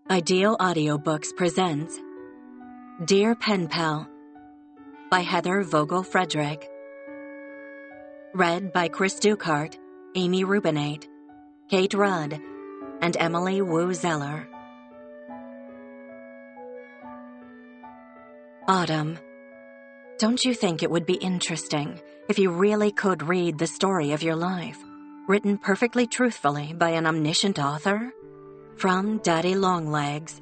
Ideal Audiobooks presents Dear Pen Pal by Heather Vogel Frederick. Read by Chris Dukart, Amy Rubinate, Kate Rudd, and Emily Wu Zeller. Autumn. Don't you think it would be interesting if you really could read the story of your life, written perfectly truthfully by an omniscient author? From Daddy Longlegs.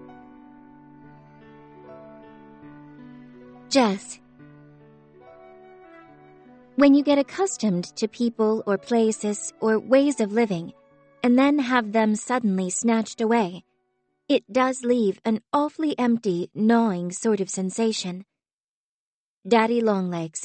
Jess. When you get accustomed to people or places or ways of living, and then have them suddenly snatched away, it does leave an awfully empty, gnawing sort of sensation. Daddy Longlegs.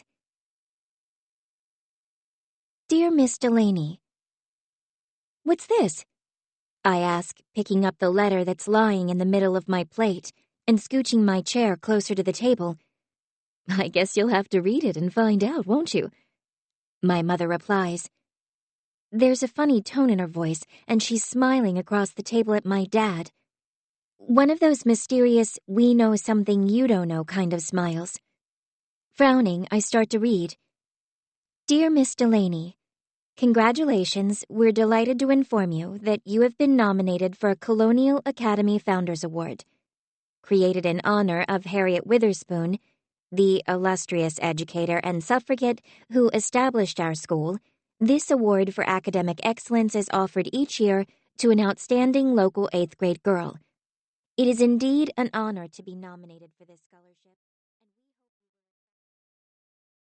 Dear Miss Delaney. What's this? I ask, picking up the letter that's lying in the middle of my plate and scooching my chair closer to the table. I guess you'll have to read it and find out, won't you? My mother replies. There's a funny tone in her voice, and she's smiling across the table at my dad. One of those mysterious, we know something you don't know kind of smiles. Frowning, I start to read. Dear Miss Delaney, congratulations, we're delighted to inform you that you have been nominated for a Colonial Academy Founders Award. Created in honor of Harriet Witherspoon, the illustrious educator and suffragette who established our school, this award for academic excellence is offered each year to an outstanding local 8th grade girl. It is indeed an honor to be nominated for this scholarship.